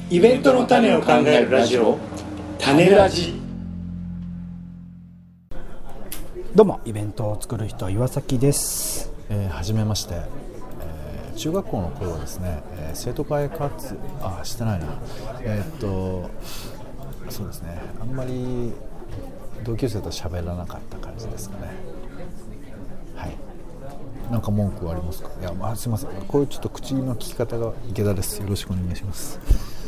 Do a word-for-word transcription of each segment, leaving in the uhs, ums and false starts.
イベントの種を考えるラジオ、種ラジ。 どうも、イベントを作る人岩崎です。 えー、はじめまして、えー、中学校の頃ですね、えー、生徒会活あしてないなえー、っとそうですね、あんまり同級生と喋らなかった感じですかね。はい。なんか文句はありますか？いや、まあ、すいません、こういうちょっと口の利き方が池田です。よろしくお願いします。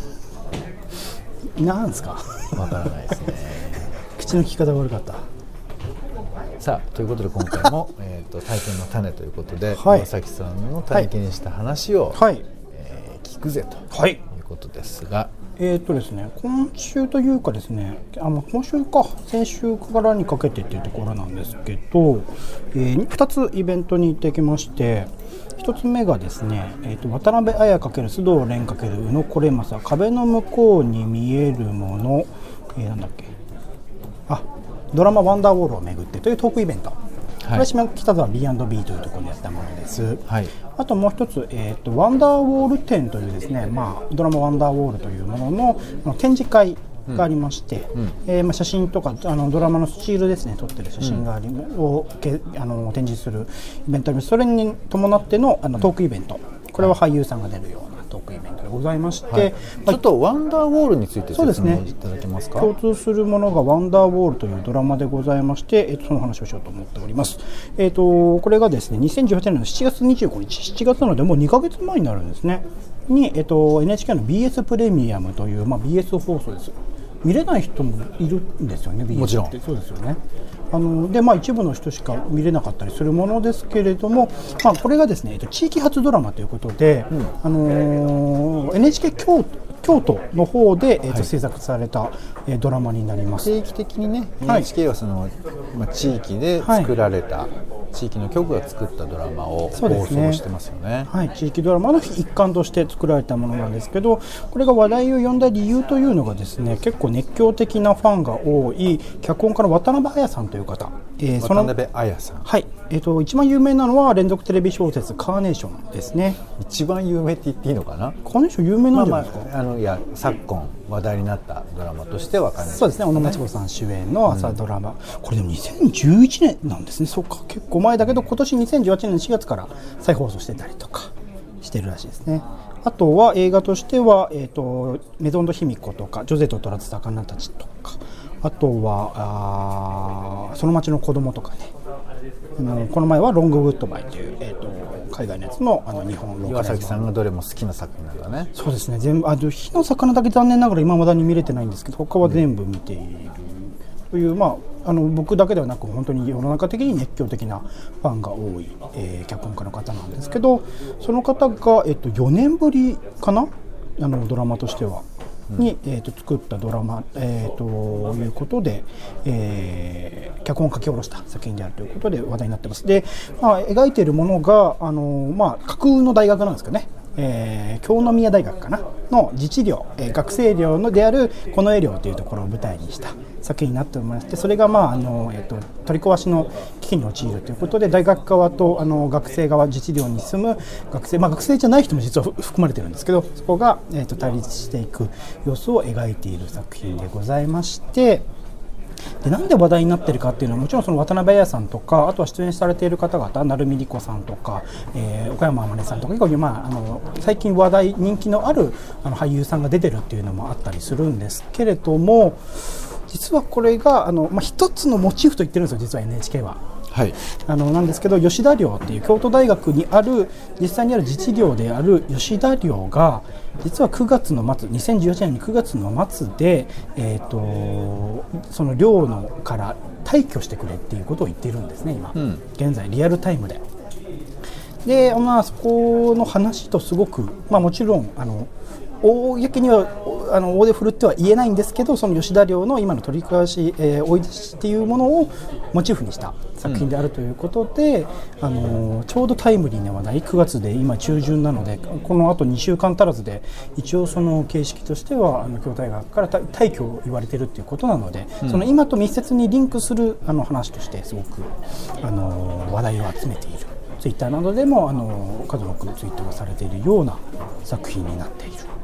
なんですか？ わからないですね。 口の利き方が悪かった。 さあ、ということで今回も、えー、と体験の種ということで、 はい、 岩崎さんの体験した話を、 はいえー、聞くぜということですが、はい、 えーとですね、今週というかですね、あの今週か先週からにかけてというところなんですけど、えー、ふたつイベントに行ってきまして、ひとつめがですね、えー、と渡辺彩×須藤蓮×宇野これまさ壁の向こうに見えるもの、えー、なんだっけあドラマワンダーウォールをめぐってというトークイベント、はい、これは下北沢 ビーアンドビー というところでやったものです、はい、あともう一つ、えー、とワンダーウォール展というですね、まあ、ドラマワンダーウォールというもの の, の展示会がありまして、うんうんえーまあ、写真とかあのドラマのスチールですね撮ってる写真があり、うん、をけあの展示するイベントです。それに伴って の, あのトークイベント、これは俳優さんが出るようなトークイベントでございまして、はい、 ちょっとワンダーウォールについて説明いただけますか？ そうですね、共通するものがワンダーウォールというドラマでございまして、えー、とその話をしようと思っております。えー、とこれがですねにせんじゅうはちねんのしちがつにじゅうごにち、しちがつなのでもうにかげつまえになるんですねに、えー、と エヌエイチケー の ビーエス プレミアムという、まあ、ビーエス 放送です。見れない人もいるんですよね、ビーエス って。もちろんそうですよね。あのでまあ、一部の人しか見れなかったりするものですけれども、まあ、これがですね、えっと、地域発ドラマということで、うんあのー、エヌエイチケー 京, 京都の方で、えっと、制作された、えー、ドラマになります。 定期的にね、エヌエイチケー はその、まあ、地域で作られた、はい、地域の局が作ったドラマを放送してますよね。 はい、地域ドラマの一環として作られたものなんですけど、これが話題を呼んだ理由というのがですね、結構熱狂的なファンが多い脚本家の渡辺彩さんという方、 えー、その渡辺彩さん、 はい、えーと、一番有名なのは連続テレビ小説カーネーションですね。 一番有名って言っていいのかな？ カーネーション有名なんじゃないですか？ まあまあ、あのいや昨今話題になったドラマとしてはカーネーション、 そうですね、小野真知子さん主演の朝ドラマ、うん、これでもにせんじゅういちねんなんですね。そうか、結構前だけど今年にせんじゅうはちねんのしがつから再放送してたりとかしてるらしいですね。あとは映画としては、えーと、メゾンド卑弥呼とかジョゼと虎と魚たちとか、あとはあその町の子供とかね、あのこの前はロンググッドバイという、えーと、海外のやつ の, あの日本ロ岩崎さんがどれも好きな作品なんだね。 そうですね、全部あ火の魚だけ残念ながら今まだに見れてないんですけど、他は全部見ているという、まあ、あの僕だけではなく本当に世の中的に熱狂的なファンが多い、えー、脚本家の方なんですけど、その方が、えっと、よねんぶりかな、あのドラマとしてはに、うんえー、と作ったドラマ、えー、ということで、えー、脚本を書き下ろした作品であるということで話題になっています。で、まあ、描いているものがあの、まあ、架空の大学なんですかね、えー、京宮大学かなの自治寮、えー、学生寮のである近衛寮というところを舞台にした作品になっておりまして、それが、まああのえー、と取り壊しの危機に陥るということで、大学側とあの学生側自治寮に住む学生、まあ、学生じゃない人も実は含まれているんですけど、そこが、えー、と対立していく様子を描いている作品でございまして、でなんで話題になっているかっていうのはもちろんその渡辺彩さんとか、あとは出演されている方々成海莉子さんとか、えー、岡山天音さんとか、結構、まあ、あの最近話題人気のあるあの俳優さんが出てるっていうのもあったりするんですけれども、実はこれがあの、まあ、一つのモチーフと言ってるんですよ、実は エヌエイチケー は。はい、あのなんですけど、吉田寮っていう京都大学にある実際にある自治寮である吉田寮が実はくがつの末、にせんじゅうはちねんのくがつの末で、えー、とその寮のから退去してくれっていうことを言っているんですね、今、うん、現在リアルタイムで。で、まあ、そこの話とすごく、まあ、もちろんあの公にはあの大手振るっては言えないんですけど、その吉田寮の今の取り壊し、えー、追い出しっていうものをモチーフにした作品であるということで、うん、あのちょうどタイムリーな話題、くがつで今中旬なので、このあとにしゅうかん足らずで一応その形式としてはあの京都大学から退去を言われているということなので、うん、その今と密接にリンクするあの話としてすごくあの話題を集めている。ツイッターなどでもあの数多くツイートがされているような作品になっている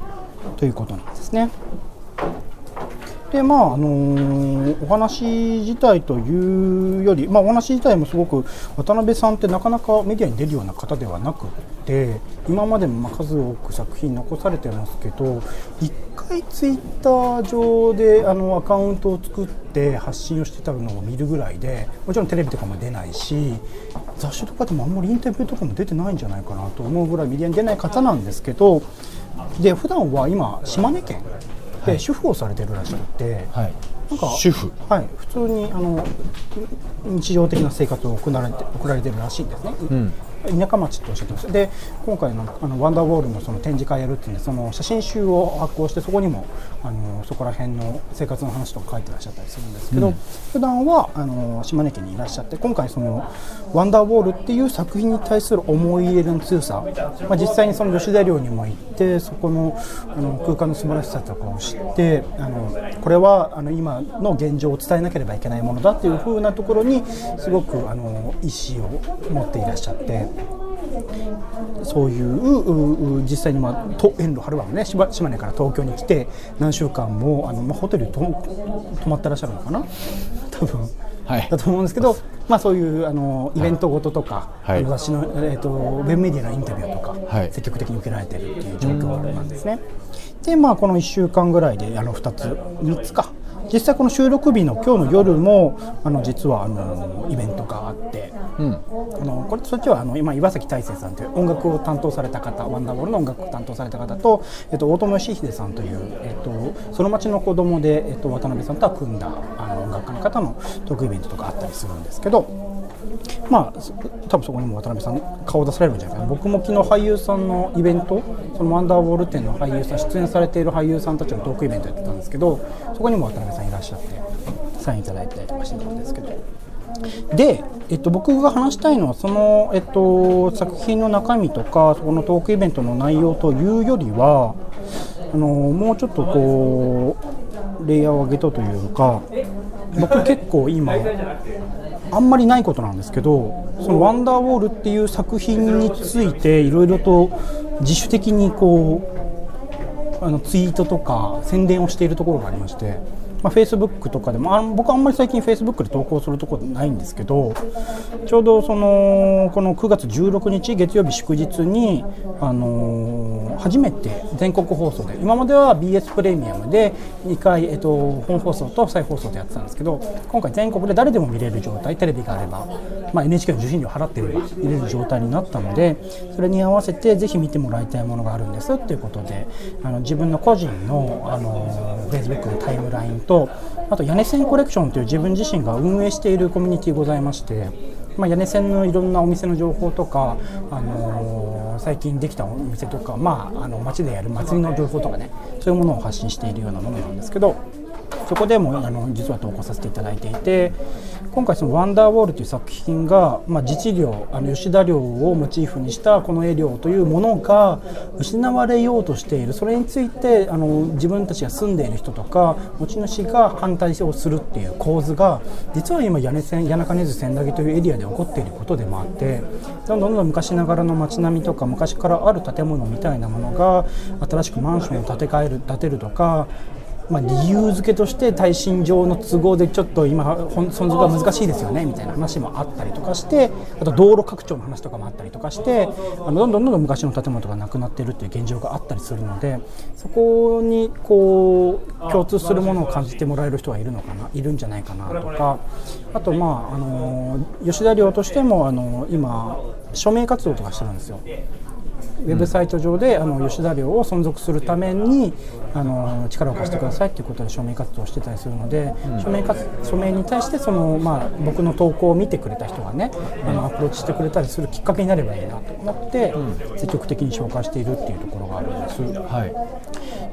ということなんですね。でまああのー、お話自体というより、まあ、お話自体もすごく渡辺さんってなかなかメディアに出るような方ではなくて、今までもまあ数多く作品残されてますけど、一回ツイッター上であのアカウントを作って発信をしてたのを見るぐらいで、もちろんテレビとかも出ないし、雑誌とかでもあんまりインタビューとかも出てないんじゃないかなと思うぐらいメディアに出ない方なんですけど、で普段は今島根県で主婦をされてるらしくて、はい、なんか主婦、 はい、普通にあの日常的な生活を送られて送られてるらしいんですね。うん、田舎町とおっしゃってました。で今回のあのワンダーウォールのその展示会やるっていうんで、その写真集を発行して、そこにもあのそこら辺の生活の話とか書いてらっしゃったりするんですけど、うん、普段はあの島根県にいらっしゃって、今回そのワンダーウォールっていう作品に対する思い入れの強さ、まあ、実際にその吉田寮にも行って、そこの、あの空間の素晴らしさとかを知って、あのこれはあの今の現状を伝えなければいけないものだっていう風なところにすごくあの意思を持っていらっしゃって、そういう実際に、まあ、と遠路はるばるね、島根から東京に来て何週間もあの、まあ、ホテルにと泊まってらっしゃるのかな多分、はい、だと思うんですけど、まあ、そういうあのイベントごととか、はい、あの雑誌の、えー、とウェブメディアのインタビューとか、はい、積極的に受けられているっていう状況なんですね。で、まあ、このいっしゅうかんぐらいであのふたつみっつか、実際この収録日の今日の夜もあの実はあのイベントがあって、うん、あのこれそっちはあの今岩崎大成さんという音楽を担当された方、ワンダーボールの音楽を担当された方と、えっと、大友義秀さんという、えっと、その町の子供で、えっと、渡辺さんとは組んだあの音楽家の方のトークイベントとかあったりするんですけど、まあ多分そこにも渡辺さん顔を出されるんじゃないかな。僕も昨日俳優さんのイベント、そのワンダーボール展の俳優さん、出演されている俳優さんたちのトークイベントやってたんですけど、そこにも渡辺さんいらっしゃってサインいただいたりとかしてたんですけど、で、えっと、僕が話したいのはその、えっと、作品の中身とかそこのトークイベントの内容というよりは、あのもうちょっとこうレイヤーを上げたというか、僕結構今あんまりないことなんですけど、そのワンダーウォールっていう作品についていろいろと自主的にこうあのツイートとか宣伝をしているところがありまして、まあ、Facebook とかでも、あ僕はあんまり最近 Facebook で投稿するところないんですけど、ちょうどそのこのくがつじゅうろくにち月曜日祝日に、あのー、初めて全国放送で、今までは ビーエス プレミアムでにかい、えっと、本放送と再放送でやってたんですけど、今回全国で誰でも見れる状態、テレビがあれば、まあ、エヌエイチケー の受信料払っていれば見れる状態になったので、それに合わせてぜひ見てもらいたいものがあるんですっていうことで、あの自分の個人の、あの Facebook のタイムラインと、あと屋根線コレクションという自分自身が運営しているコミュニティございまして、まあ、屋根線のいろんなお店の情報とか、あのー、最近できたお店とか、まあ、あの街でやる祭りの情報とかね、そういうものを発信しているようなものなんですけど、そこでもあの実は投稿させていただいていて、今回そのワンダーウォールという作品が、まあ、自治寮、あの吉田寮をモチーフにしたこの絵寮というものが失われようとしている、それについてあの自分たちが住んでいる人とか持ち主が反対をするっていう構図が、実は今屋根線、谷中根津千駄木というエリアで起こっていることでもあって、どんどんどんどん昔ながらの街並みとか昔からある建物みたいなものが新しくマンションを建て替える建てるとか、まあ、理由付けとして耐震上の都合でちょっと今存続が難しいですよねみたいな話もあったりとかして、あと道路拡張の話とかもあったりとかして、あのどんどんどんどん昔の建物がなくなっているっていう現状があったりするので、そこにこう共通するものを感じてもらえる人はいるのかな、いるんじゃないかなとか、あと、まあ、あの吉田寮としてもあの今署名活動とかしてるんですよ。ウェブサイト上であの吉田寮を存続するためにあの力を貸してくださいということで署名活動をしてたりするので、うん、署名活署名に対してその、まあ、僕の投稿を見てくれた人がね、あのアプローチしてくれたりするきっかけになればいいなと思って、うん、積極的に紹介しているっていうところがあるんです。はい、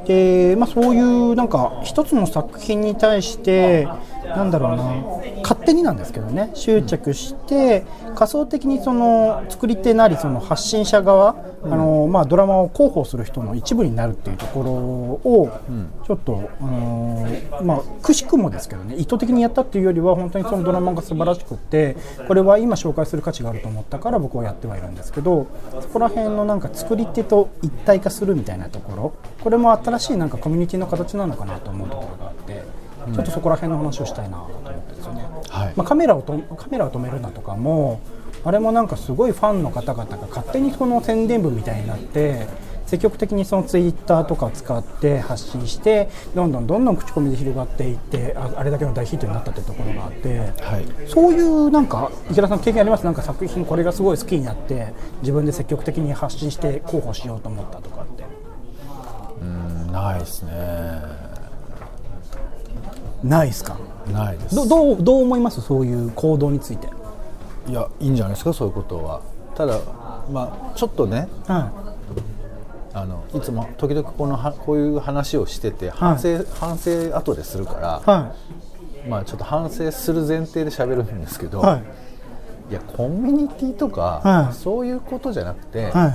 で、まあ、そういうなんか一つの作品に対してなんだろうな、勝手になんですけどね、執着して仮想的にその作り手なりその発信者側、うん、あのまあ、ドラマを広報する人の一部になるっていうところをちょっと、あのーまあ、くしくもですけどね、意図的にやったっていうよりは本当にそのドラマが素晴らしくって、これは今紹介する価値があると思ったから僕はやってはいるんですけど、そこら辺のなんか作り手と一体化するみたいなところこれも新しいなんかコミュニティの形なのかなと思うところがあって、うん、ちょっとそこら辺の話をしたいなと思ってるんですよね、はいまあ、カメラをとカメラを止めるなとかもあれもなんかすごいファンの方々が勝手にその宣伝部みたいになって積極的にそのツイッターとかを使って発信してどんどんどんどん口コミで広がっていって あ, あれだけの大ヒットになったというところがあって、はい、そういうなんか池田さん経験あります？なんか作品これがすごい好きになって自分で積極的に発信して広報しようと思ったとかって。 うーんないですね。 ないですか？ ないです。 ど, ど, うどう思います？そういう行動について。 いやいいんじゃないですかそういうことは。ただまあちょっとね、はいあのいつも時々このはこういう話をしてて反省、はい、反省後でするから、はい、まあちょっと反省する前提で喋るんですけど、はい、いやコミュニティとか、はい、そういうことじゃなくて、はいはい、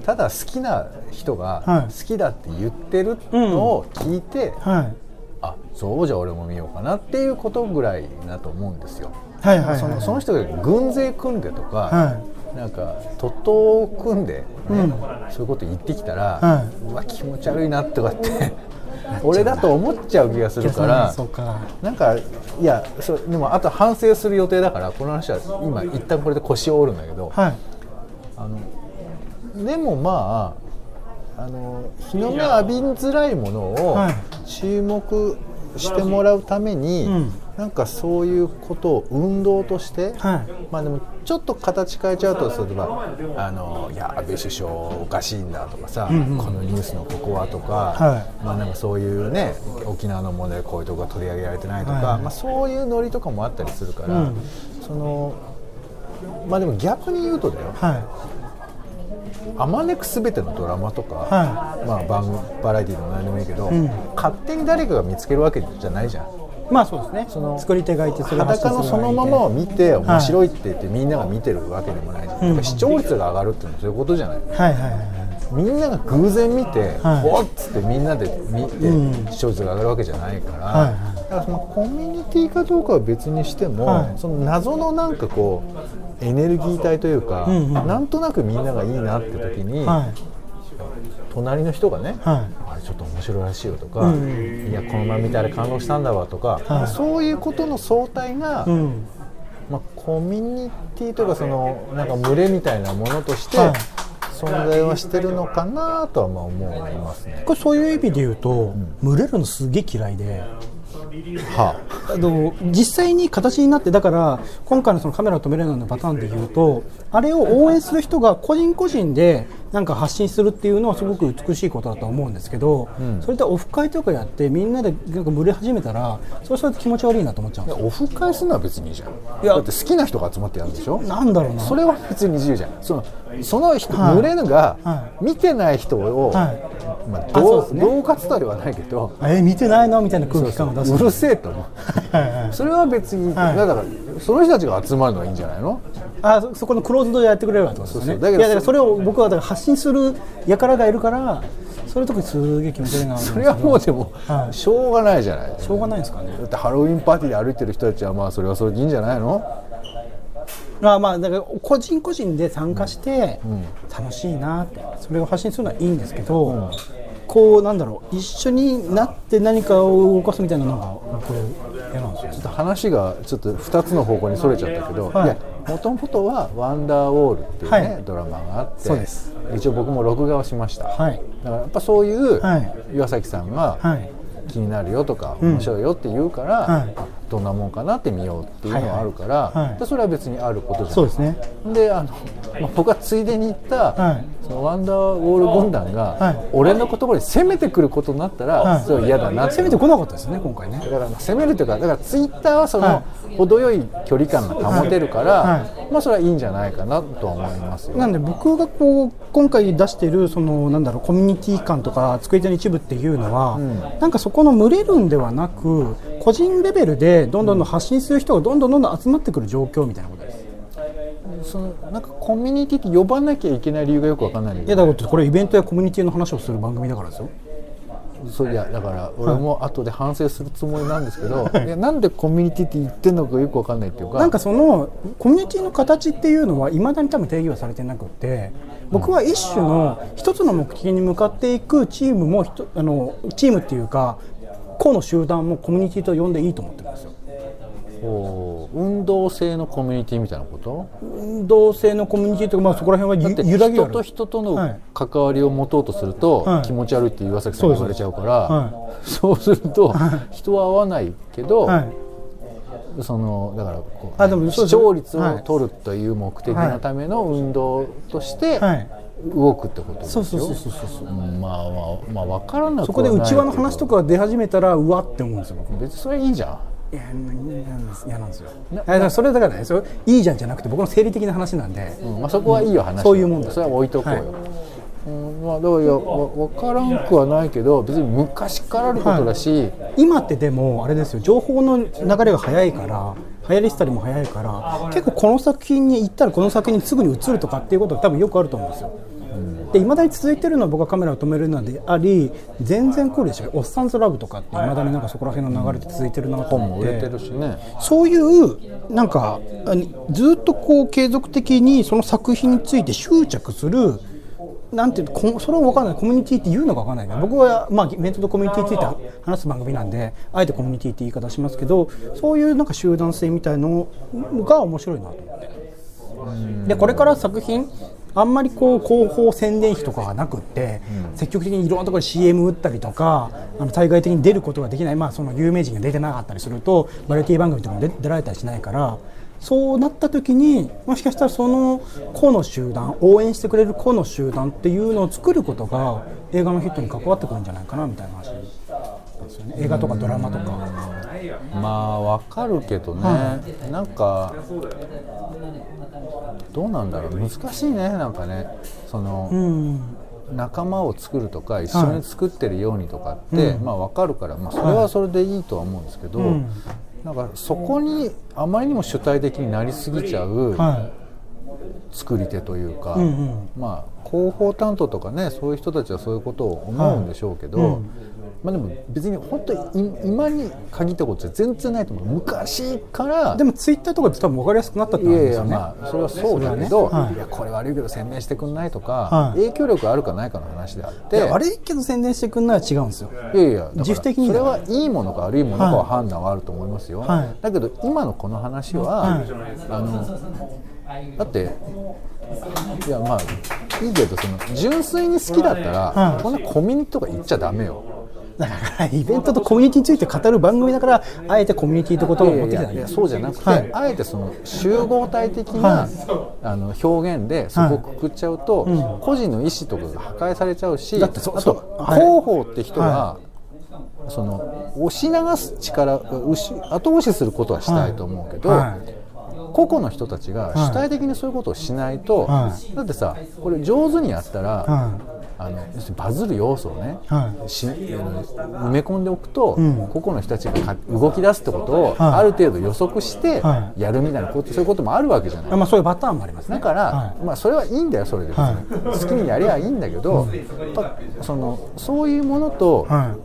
ただ好きな人が好きだって言ってるのを聞いて、はいはい、あそうじゃ俺も見ようかなっていうことぐらいだと思うんですよ、はいはいはいはい、その、その人が軍勢組んでとか、はいなんか徒党を組んで、ねうん、そういうこと言ってきたら、はい、うわ気持ち悪いなとかって俺だと思っちゃう気がするからそうかなんかいやそでもあと反省する予定だからこの話は今一旦これで腰を折るんだけど、はい、あのでもまあ、あの日の目浴びづらいものを注目してもらうために、はいうんなんかそういうことを運動として、はい、まあでもちょっと形変えちゃうと例えばあのいや安倍首相おかしいんだとかさ、うんうん、このニュースのここはとか、はい、まあなんかそういうね沖縄の問題こういうところが取り上げられてないとか、はいまあ、そういうノリとかもあったりするから、うん、そのまあでも逆に言うとだよ、はいあまねくすべてのドラマとか、はいまあ、番組バラエティーでも何でもいいけど、うん、勝手に誰かが見つけるわけじゃないじゃんまあそうですね。その作り手がいてそれを裸のそのままを見て面白いって言ってみんなが見てるわけでもないし、はい、視聴率が上がるっていうのはそういうことじゃない、はいはいはい、みんなが偶然見て、はい、おっつってみんなで見て、うん、視聴率が上がるわけじゃないから、はいはい、だからそのコミュニティかどうかは別にしても、はい、その謎のなんかこうエネルギー体というか、うんうん、なんとなくみんながいいなって時に、はい、隣の人がね、はいちょっと面白いらしいよとか、うん、いやこの前見たら感動したんだわとか、はい、そういうことの総体が、うんまあ、コミュニティとかそのなんか群れみたいなものとして存在はしてるのかなとはまあ思いますね。 これそういう意味で言うと、うん、群れるのすげえ嫌いではあ、あの実際に形になってだから今回のそのカメラを止めるようなパターンで言うとあれを応援する人が個人個人でなんか発信するっていうのはすごく美しいことだと思うんですけど、うん、それでオフ会とかやってみんなでなんか群れ始めたらそうすると気持ち悪いなと思っちゃうんですよ。 オフ会するのは別にいいじゃん。いやだって好きな人が集まってやるんでしょ。 なんだろうなそれは別に自由じゃん。そのその人、はい、群れが見てない人を、はいまあ、どう、ね、恫喝とはないけどえ見てないのみたいな空気感を出すうるせえと思うそれは別に、はい、だからその人たちが集まるのはいいんじゃないの。 あ そ, そこのクローズドでやってくれればってことですね。そうそうだけどいやだからそれを僕はだから発信する輩がいるからそういうとこにすげえ気持ち悪いな。 それはもうでも、はい、しょうがないじゃない。 しょうがないですかね。 だってハロウィンパーティーで歩いてる人たちはまあそれはそれでいいんじゃないの。 あまあだから個人個人で参加して楽しいなってそれを発信するのはいいんですけど、うん、こうなんだろう一緒になって何かを動かすみたいなのがこれ嫌なんですよ。 ちょっと話がちょっとふたつの方向にそれちゃったけど、はい、いやもともとはワンダーウォールっていうね、はい、ドラマがあってそうです一応僕も録画をしました、はい、だからやっぱそういう岩崎さんが気になるよとか、はい、面白いよって言うから、はい、どんなもんかなって見ようっていうのがあるから、はいはい、でそれは別にあることじゃない。 そうですね。 であの、まあ、僕はついでに言った、はい、そのワンダーウォール軍団が、はい、俺の言葉に攻めてくることになったら、はい、それは嫌だなって。 攻めてこなかったですね今回ね。 だから攻めるというかだからツイッターはその、はい、程よい距離感が保てるから、はいはい、まあそれはいいんじゃないかなとは思いますよ。 なんで僕がこう今回出しているそのなんだろうコミュニティ感とか作り手の一部っていうのは、うん、なんかそこの群れるんではなく個人レベルでどんどんどん発信する人がどんどんどんどん集まってくる状況みたいなことです。 そのなんかコミュニティって呼ばなきゃいけない理由がよくわかんないんだけど、 いやだからこれイベントやコミュニティの話をする番組だからですよ。 そういやだから俺も後で反省するつもりなんですけど、はい、いやなんでコミュニティって言ってるのかよく分かんないっていうか、 なんかそのコミュニティの形っていうのはいまだに多分定義はされてなくて、僕は一種の一つの目的に向かっていくチームもあのチームっていうか個の集団もコミュニティと呼んでいいと思ってるんですよ。 運動性のコミュニティみたいなこと？ 運動性のコミュニティとか、まあ、そこら辺はゆ揺らぎがある。 人と人との関わりを持とうとすると、はい、気持ち悪いって岩崎さんが言われちゃうから、はい、そうすると、はい、人は合わないけど、はい、そのだからこう、ね、あでも視聴率を取るという目的のための運動として、はいはい動くってことですよ。そうそうそうそうそう。まあまあまあ分からなくはないけど。そこで内輪の話とかが出始めたらうわって思うんですよ。別にそれいいじゃん。いや嫌なんですよ。なそれだからね、それいいじゃんじゃなくて僕の生理的な話なんで、うんまあ、そこはいいよ話、うん、そういうもんだ。それは置いとこうよ。はいうんまあ、だからいや分からんくはないけど別に昔からあることだし、はい、今ってでもあれですよ情報の流れが早いから流行りしたりも早いから結構この作品に行ったらこの作品にすぐに移るとかっていうことが多分よくあると思うんですよ。で未だに続いてるのは僕はカメラを止めるのであり全然クールでしょ。おっさんずラブとかって未だになんかそこら辺の流れで続いてるなと思って、本も売れてるしね。そういうなんかずっとこう継続的にその作品について執着するなんていうのそれは分からないコミュニティっていうのか分からないね。僕はまあメントとコミュニティについて話す番組なんであえてコミュニティって言い方しますけどそういうなんか集団性みたいのが面白いなと思って。でこれから作品あんまりこう広報宣伝費とかがなくって、うん、積極的にいろんなところで シーエム 打ったりとかあの対外的に出ることができない、まあ、その有名人が出てなかったりするとバラエティ番組とかも 出, 出られたりしないからそうなった時にもしかしたらその個の集団応援してくれる個の集団っていうのを作ることが映画のヒットに関わってくるんじゃないかなみたいな話ですよね。映画とかドラマとかまあわかるけどね、はい、なんかどうなんだろう難しいねなんかねその、うん、仲間を作るとか一緒に作ってるようにとかって、はい、まあ分かるから、まあ、それはそれでいいとは思うんですけど、はい、なんかそこにあまりにも主体的になりすぎちゃう作り手というか、はいうんうん、まあ広報担当とかねそういう人たちはそういうことを思うんでしょうけど、はいうんまあ、でも別に本当に今に限ったことは全然ないと思う。昔からでもツイッターとかで多分分かりやすくなったってことですよね。いやいやまあそれはそうだけど、ねはい、いやこれ悪いけど宣伝してくんないとか、はい、影響力あるかないかの話であって悪いけど宣伝してくんないは違うんですよ。 いやいや自主的にそれはいいものか悪いものかは判断はあると思いますよ、はい、だけど今のこの話は、はい、あのだっていやまあいいけどその純粋に好きだったら、はい、こんなコミュニティとか言っちゃダメよ。 だからイベントとコミュニティについて語る番組だからあえてコミュニティという言葉を持ってきたらいい。いやいやそうじゃなくて、はい、あえてその集合体的な、はい、あの表現でそこをくくっちゃうと、はいうん、個人の意思とかが破壊されちゃうしだってそあと広報って人が、はい、その押し流す力後押しすることはしたいと思うけど、はいはい個々の人たちが主体的にそういうことをしないと、はい、だってさこれ上手にやったら、はい、あの要するにバズる要素をね、はい、し埋め込んでおくと、うん、個々の人たちが動き出すってことを、はい、ある程度予測してやるみたいなこと、はい、そういうこともあるわけじゃない、 まあ、そういうパターンもありますね。 だから、はい、まあ、それはいいんだよそれで、はい、好きにやりゃいいんだけど、うん、そのそういうものと、はい、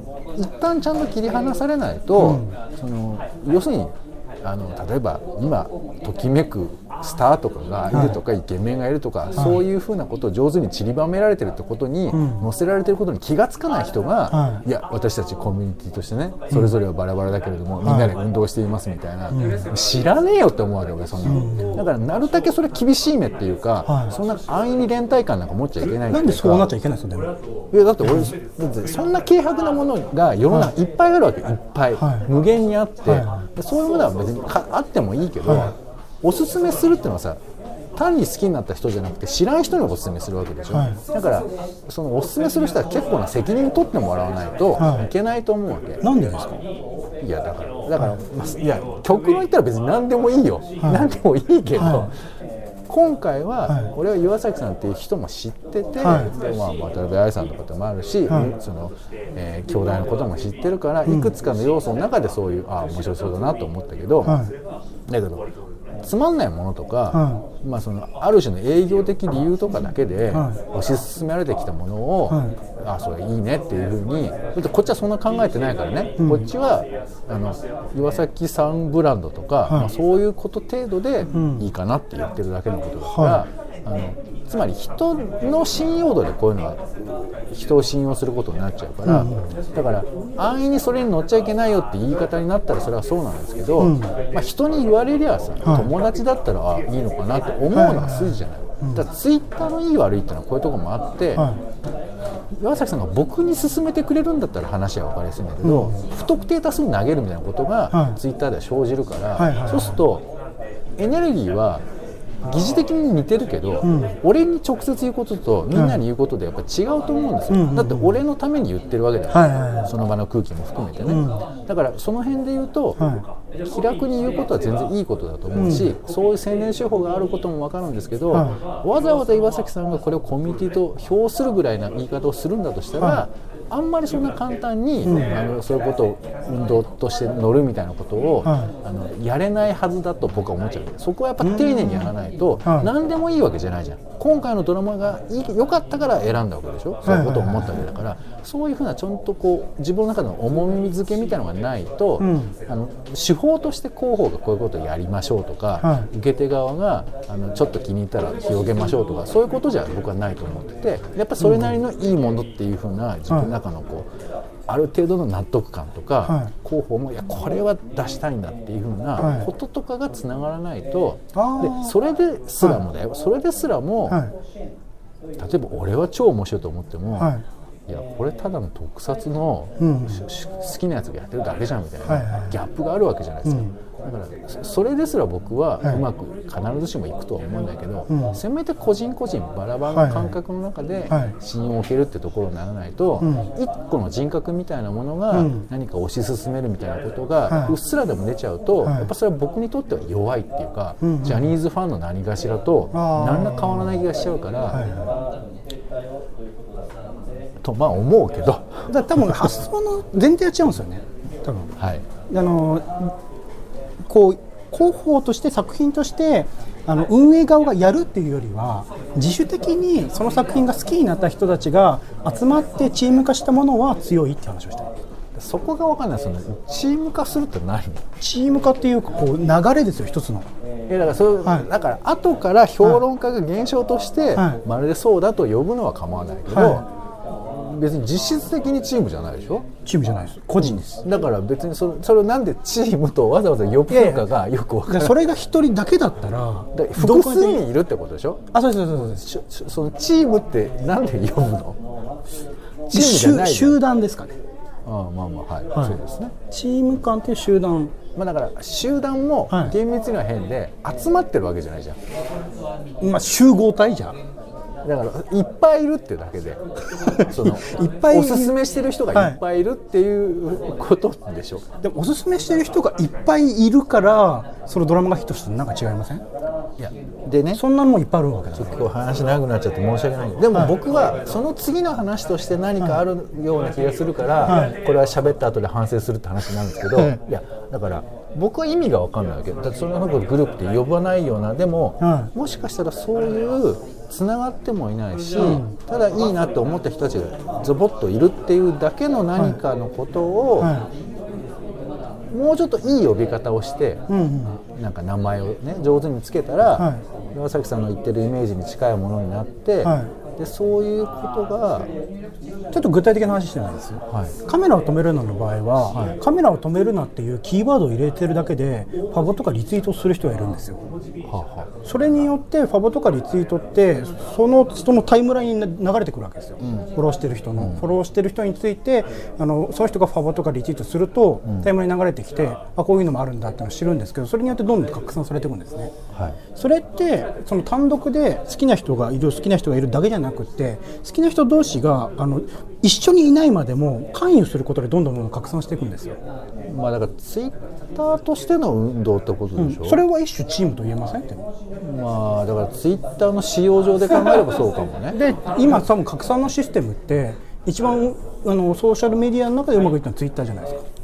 一旦ちゃんと切り離されないと、うん、その要するにあの例えば今ときめくスターとかがいるとか、はい、イケメンがいるとか、はい、そういうふうなことを上手に散りばめられてるってことに、うん、載せられてることに気がつかない人が、はい、いや私たちコミュニティとしてねそれぞれはバラバラだけれども、うん、みんなで運動していますみたいな、はい、知らねえよって思うわけ俺そんな、うん、だからなるだけそれ厳しい目っていうか、はい、そんな安易に連帯感なんか持っちゃいけないっていうか。なんでそうなっちゃいけないんですか。いやだって俺だってそんな軽薄なものが世の中いっぱいあるわけ、はい、いっぱい、はい、無限にあって、はい、そういうものは別にあってもいいけど、はい、おすすめするっていうのはさ単に好きになった人じゃなくて知らん人におすすめするわけでしょ、はい、だからそのおすすめする人は結構な責任取ってもらわないといけないと思うわけ、はい、なんでですか。いやだからだから、はい、まあ、いや極論言ったら別に何でもいいよ、はい、何でもいいけど、はい、今回は俺は岩崎さんっていう人も知ってて、はい、で、まあ、渡辺愛さんのこともあるし、はい、そのえー、兄弟のことも知ってるから、うん、いくつかの要素の中でそういうあ面白そうだなと思ったけど、はい、だけどつまんないものとか、 はまあ、そのある種の営業的理由とかだけでは推し進められてきたものを、 はいあそれいいねっていうふうに、こっちはそんな考えてないからね、うん、こっちはあの岩崎さんブランドとか、はいまあ、そういうこと程度でいいかなって言ってるだけのことだから、はい、あのつまり人の信用度でこういうのは人を信用することになっちゃうから、うん、だから安易にそれに乗っちゃいけないよって言い方になったらそれはそうなんですけど、うんまあ、人に言われりゃさ、はい、友達だったらあいいのかなって思うのは筋じゃない、はいはい、だからツイッターのいい悪いっていうのはこういうところもあって、はい岩崎さんが僕に勧めてくれるんだったら話は分かりやすいんだけど、うん、不特定多数に投げるみたいなことがツイッターでは生じるから、はいはいはい、そうするとエネルギーは疑似的に似てるけど、うん、俺に直接言うこととみんなに言うことでやっぱ違うと思うんですよ、うん、だって俺のために言ってるわけだから、はいはいはい、その場の空気も含めてね、うん、だからその辺で言うと、はい、気楽に言うことは全然いいことだと思うし、うん、そういう宣伝手法があることも分かるんですけど、はい、わざわざ岩崎さんがこれをコミュニティと評するぐらいな言い方をするんだとしたら、はいあんまりそんな簡単に、うん、あのそういうことを運動として乗るみたいなことを、はい、あのやれないはずだと僕は思っちゃう。そこはやっぱ丁寧にやらないと、はい、何でもいいわけじゃないじゃん。今回のドラマが良かったから選んだわけでしょ、はい、そういうことを思ったわけだから、はいはいはい、そういうふうなちゃんとこう自分の中の重み付けみたいなのがないと、うん、あの手法として広報がこういうことをやりましょうとか、はい、受け手側があのちょっと気に入ったら広げましょうとかそういうことじゃ僕はないと思ってて、やっぱそれなりのいいものっていうふうな自分の中のこう、はいある程度の納得感とか、はい、広報もいやこれは出したいんだっていう風なこととかがつながらないと、はい、でそれですらもだよ、はい、それですらも、はい、例えば俺は超面白いと思っても、はい、いやこれただの特撮の、うん、好きなやつがやってるだけじゃんみたいな、はいはい、ギャップがあるわけじゃないですか、うんだからそれですら僕はうまく必ずしもいくとは思うんだけど、はい、せめて個人個人バラバラの感覚の中で信用を受けるってところにならないと、一個の人格みたいなものが何か推し進めるみたいなことがうっすらでも出ちゃうと、やっぱそれは僕にとっては弱いっていうか、ジャニーズファンの何かしらと何ら変わらない気がしちゃうから、とまあ思うけどだ多分発想の前提は違うんですよね多分、はい、あのこう広報として作品としてあの運営側がやるっていうよりは自主的にその作品が好きになった人たちが集まってチーム化したものは強いって話をしたい。 そこが分かんないですよね。チーム化するって何？ チーム化っていうかこう流れですよ一つの。 いやだからそう、はい、だから後から評論家が現象として、はい、まるでそうだと呼ぶのは構わないけど、はい、別に実質的にチームじゃないでしょ。 チームじゃないです。個人です。 だから別にそれ、それをなんでチームとわざわざ呼ぶのかがよく分からない。 それが一人だけだったら複数人いるってことでしょ。 あ、そうですそうですそうです。 そのチームってなんで呼ぶの？チームじゃない。 集団ですかね。 ああまあまあはい、はい、そうですね。 チーム間っていう集団、 まあ、だから集団も厳密には変で集まってるわけじゃないじゃん、 まあ、集合体じゃん。 だからいっぱいいるってだけでそのいっぱいおすすめしてる人がいっぱいいるっていうことでしょ、はい、 でもおすすめしてる人がいっぱいいるからそのドラマがヒットしてなんか違いません？ いやでね、 そんなのもいっぱいあるわけだから。 ちょっと話長くなっちゃって申し訳ないでも僕はその次の話として何かあるような気がするから、はい、これは喋った後で反省するって話なんですけど、はい、いやだから僕は意味が分かんないわけだってそれのグループで呼ばないようなでも、はい、もしかしたらそういうつながってもいないし、うん、ただいいなと思った人たちがゾボッといるっていうだけの何かのことを、はいはい、もうちょっといい呼び方をして、うんうん、なんか名前をね上手につけたら、はい、岩崎さんの言ってるイメージに近いものになって、はい、でそういうことがちょっと具体的な話してないですよ、はい、カメラを止めるなの場合は、はい、カメラを止めるなっていうキーワードを入れてるだけでファボとかリツイートする人がいるんですよ、はあはあ、それによってファボとかリツイートってその人のタイムラインに流れてくるわけですよ、うん、フォローしてる人の、うん、フォローしてる人についてあのその人がファボとかリツイートすると、うん、タイムラインに流れてきてあこういうのもあるんだっていうのを知るんですけどそれによってどんどん拡散されていくんですね、はい、それってその単独で好きな人がいる好きな人がいるだけじゃなくて好きな人同士があの一緒にいないまでも関与することでどんどんどんどん拡散していくんですよ。 まあだからツイッターとしての運動ってことでしょ、うん、 それは一種チームと言えませんって。 まあだからツイッターの使用上で考えればそうかもねで今多分拡散のシステムって一番あのソーシャルメディアの中でうまくいったのはツイッターじゃないですか。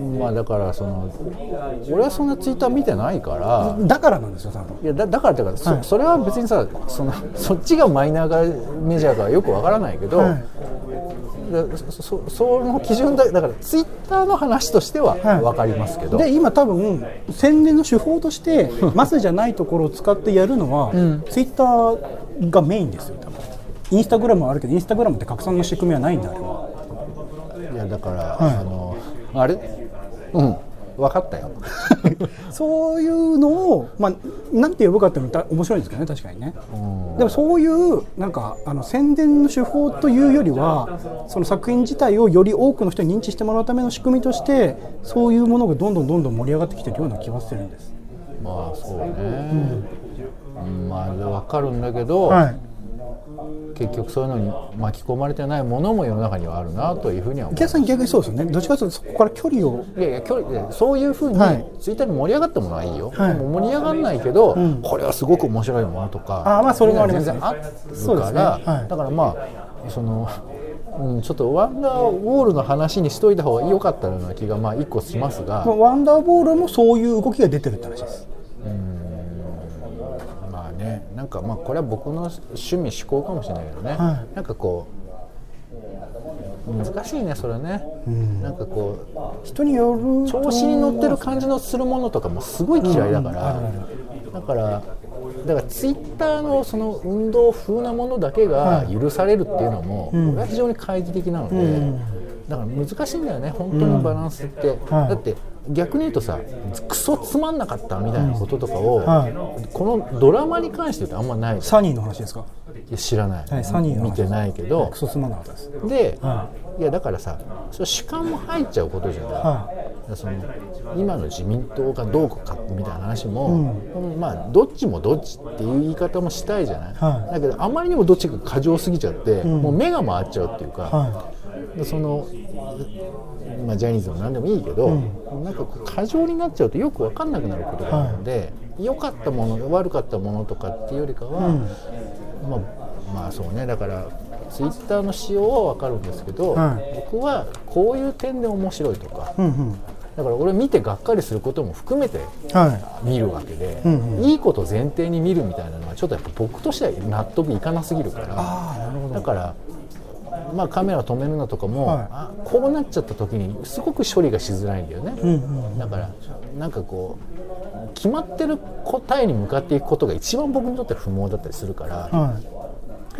まあだからその俺はそんなツイッター見てないからだからなんですよ多分。 いや だ, だからっていうか、 はい、 そ, それは別にさ そ, のそっちがマイナーかメジャーかよくわからないけど、はい、そ, その基準 だ, だからツイッターの話としては分かりますけど、 はい、で今多分宣伝の手法としてマスじゃないところを使ってやるのは、うん、ツイッターがメインですよ多分。インスタグラムはあるけどインスタグラムって拡散の仕組みはないんだあれは。 いやだから、はい、あのあれうん分かったよそういうのを、まあ、なんて呼ぶかっていうのは面白いんですけどね確かにね。でもそういうなんかあの宣伝の手法というよりはその作品自体をより多くの人に認知してもらうための仕組みとしてそういうものがどんどんどんどん盛り上がってきてるような気がするんです。 まあそうね、うん、まあ分かるんだけど、はい、結局そういうのに巻き込まれてないものも世の中にはあるなというふうには思います。 逆に逆にそうですよね。どっちかというとそこから距離をいやいや距離そういうふうにツイッターで盛り上がったものはいいよ、はい、でも盛り上がらないけど、うん、これはすごく面白いものとかあ、まあ、それもありますね。 全然あるから、ねはい、だからまあその、うん、ちょっとワンダーボールの話にしといた方が良かったような気がまあ一個しますが、 ワンダーボールもそういう動きが出てるって話です。 うんね、なんかまあこれは僕の趣味嗜好かもしれないけどね、はい、なんかこう難しいねそれね、うん、なんかこう人による調子に乗ってる感じのするものとかもすごい嫌いだから、うん、だからだからツイッターのその運動風なものだけが許されるっていうのも、はい、俺は非常に懐疑的なので、うん、だから難しいんだよね本当にバランスって、うんはい、だって逆に言うとさクソつまんなかったみたいなこととかを、うんはい、このドラマに関して言うとあんまない。 サニーの話ですか？ いや知らない、 はい、サニーの話見てないけど、 はい、クソつまんなかったです。 で、はい、いやだからさそれ主観も入っちゃうことじゃない、はい、その今の自民党がどうかみたいな話も、うん、まあどっちもどっちっていう言い方もしたいじゃない、はい、だけどあまりにもどっちか過剰すぎちゃって、うん、もう目が回っちゃうっていうか、はい、そのまあ、ジャニーズも何でもいいけど、うん、なんかこう過剰になっちゃうとよく分かんなくなることがあるので、はい、良かったもの悪かったものとかっていうよりかは、うん、まあ、まあそうねだからツイッターの仕様は分かるんですけど、はい、僕はこういう点で面白いとか、うんうん、だから俺見てがっかりすることも含めて見るわけで、はいうんうん、いいこと前提に見るみたいなのはちょっとやっぱ僕としては納得いかなすぎるから、 あ、なるほど。 だからまあ、カメラ止めるなとかも、はい、あこうなっちゃった時にすごく処理がしづらいんだよね、うんうん、だからなんかこう決まってる答えに向かっていくことが一番僕にとっては不毛だったりするから、はい、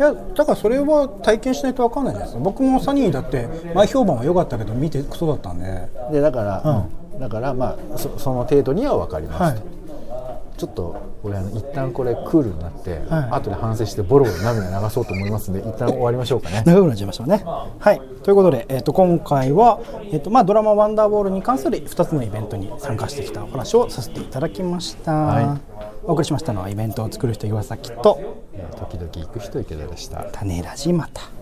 いやだからそれは体験しないと分かんないです。僕もサニーだって前評判は良かったけど見てクソだったんで、 でだから、うん、だからまあ そ, その程度には分かります、はい、ちょっと俺あの一旦これクールになって、はい、後で反省してボロボロ涙流そうと思いますので一旦終わりましょうかね。 長くなっちゃいましたね。はい、ということで、えー、と今回は、えーとまあ、ドラマワンダーボールに関するふたつのイベントに参加してきたお話をさせていただきました、はい、お送りしましたのはイベントを作る人岩崎と時々行く人池田でした。 種ラジまた。